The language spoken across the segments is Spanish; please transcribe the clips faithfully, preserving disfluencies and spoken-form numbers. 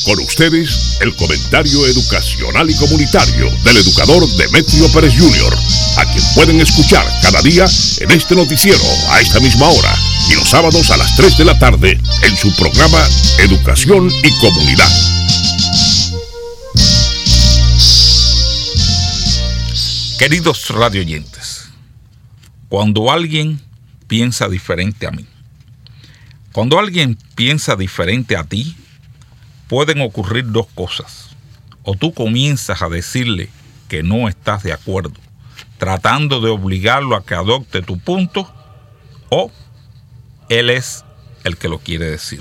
Con ustedes, el comentario educacional y comunitario del educador Demetrio Pérez junior, a quien pueden escuchar cada día en este noticiero a esta misma hora y los sábados a las tres de la tarde en su programa Educación y Comunidad. Queridos radioyentes, cuando alguien piensa diferente a mí, cuando alguien piensa diferente a ti, pueden ocurrir dos cosas. O tú comienzas a decirle que no estás de acuerdo, tratando de obligarlo a que adopte tu punto, o él es el que lo quiere decir.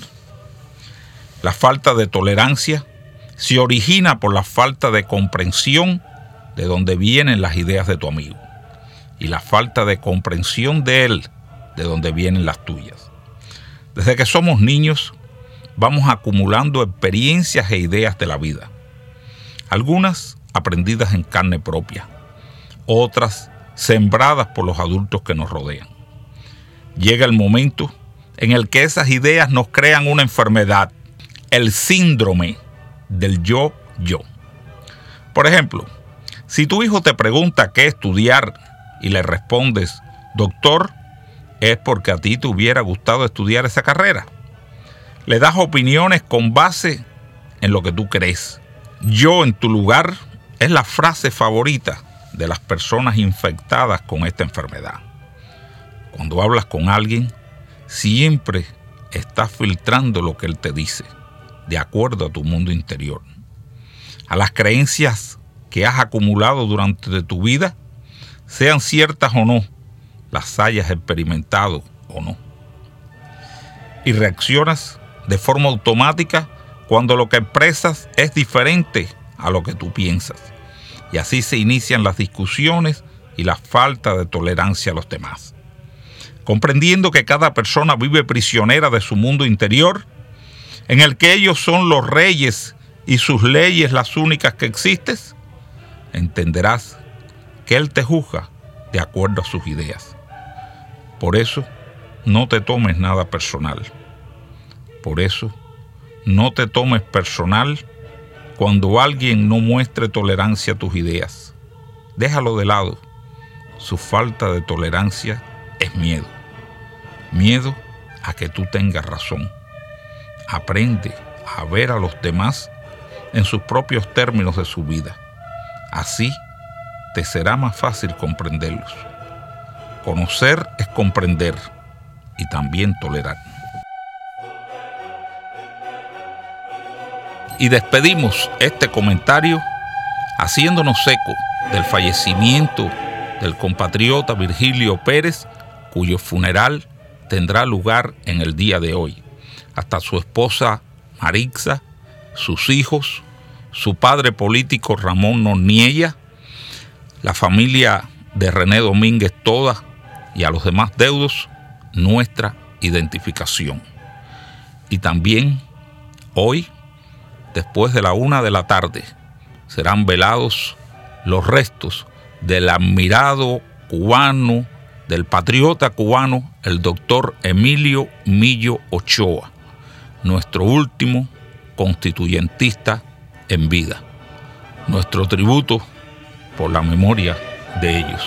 La falta de tolerancia se origina por la falta de comprensión de dónde vienen las ideas de tu amigo, y la falta de comprensión de él de dónde vienen las tuyas. Desde que somos niños, vamos acumulando experiencias e ideas de la vida. Algunas aprendidas en carne propia, otras sembradas por los adultos que nos rodean. Llega el momento en el que esas ideas nos crean una enfermedad, el síndrome del yo-yo. Por ejemplo, si tu hijo te pregunta qué estudiar y le respondes, doctor, es porque a ti te hubiera gustado estudiar esa carrera. Le das opiniones con base en lo que tú crees. Yo en tu lugar es la frase favorita de las personas infectadas con esta enfermedad. Cuando hablas con alguien, siempre estás filtrando lo que él te dice, de acuerdo a tu mundo interior, a las creencias que has acumulado durante tu vida, sean ciertas o no, las hayas experimentado o no. Y reaccionas de forma automática cuando lo que expresas es diferente a lo que tú piensas. Y así se inician las discusiones y la falta de tolerancia a los demás. Comprendiendo que cada persona vive prisionera de su mundo interior, en el que ellos son los reyes y sus leyes las únicas que existen, entenderás que él te juzga de acuerdo a sus ideas. Por eso, no te tomes nada personal. Por eso, no te tomes personal cuando alguien no muestre tolerancia a tus ideas. Déjalo de lado. Su falta de tolerancia es miedo. Miedo a que tú tengas razón. Aprende a ver a los demás en sus propios términos de su vida. Así te será más fácil comprenderlos. Conocer es comprender y también tolerar. Y despedimos este comentario haciéndonos eco del fallecimiento del compatriota Virgilio Pérez, cuyo funeral tendrá lugar en el día de hoy. Hasta su esposa Marixa, sus hijos, su padre político Ramón Norniella, la familia de René Domínguez toda y a los demás deudos, nuestra identificación. Y también hoy, después de la una de la tarde, serán velados los restos del admirado cubano, del patriota cubano, el doctor Emilio Millo Ochoa, nuestro último constituyentista en vida. Nuestro tributo por la memoria de ellos.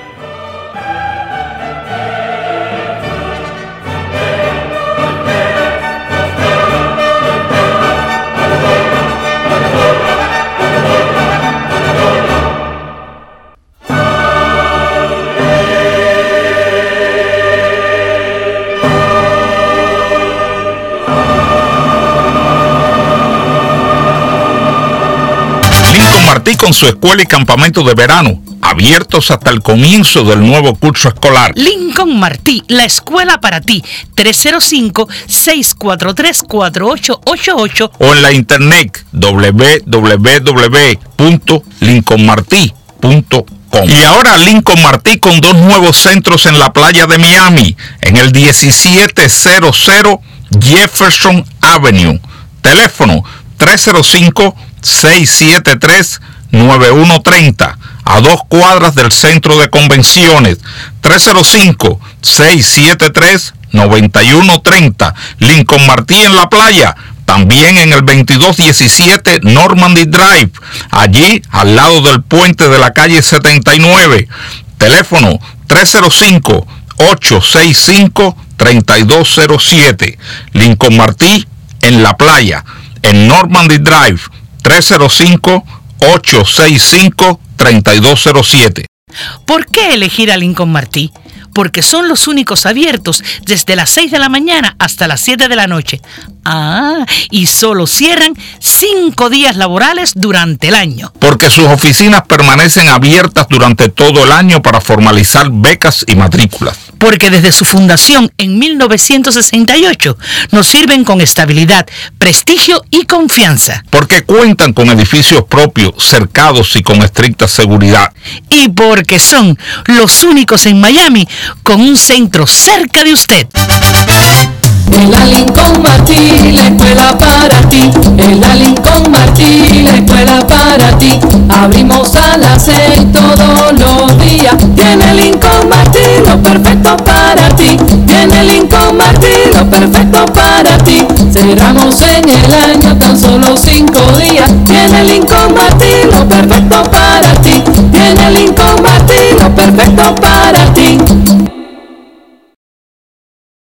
Martí con su escuela y campamento de verano, abiertos hasta el comienzo del nuevo curso escolar. Lincoln Martí, la escuela para ti, tres cero cinco, seis cuatro tres, cuatro ocho ocho ocho o en la internet doble u doble u doble u punto lincoln martí punto com. Y ahora Lincoln Martí con dos nuevos centros en la playa de Miami, en el diecisiete cero cero Jefferson Avenue. Teléfono tres cero cinco, seis siete tres, nueve uno tres cero, a dos cuadras del centro de convenciones. Tres cero cinco, seis siete tres, nueve uno tres cero. Lincoln Martí en la playa, También en el veintidós diecisiete Normandy Drive, allí al lado del puente de la calle setenta y nueve. Teléfono tres cero cinco, ocho seis cinco, tres dos cero siete. Lincoln Martí en La Playa, en Normandy Drive, tres cero cinco, ocho seis cinco, tres dos cero siete. ¿Por qué elegir a Lincoln Martí? Porque son los únicos abiertos desde las seis de la mañana hasta las siete de la noche. Ah, y solo cierran cinco días laborales durante el año. Porque sus oficinas permanecen abiertas durante todo el año para formalizar becas y matrículas. Porque desde su fundación en mil novecientos sesenta y ocho nos sirven con estabilidad, prestigio y confianza. Porque cuentan con edificios propios, cercados y con estricta seguridad. Y porque son los únicos en Miami con un centro cerca de usted. En la Lincoln Martí, la escuela para ti. En la Lincoln Martí, la escuela para ti. Abrimos a las seis todos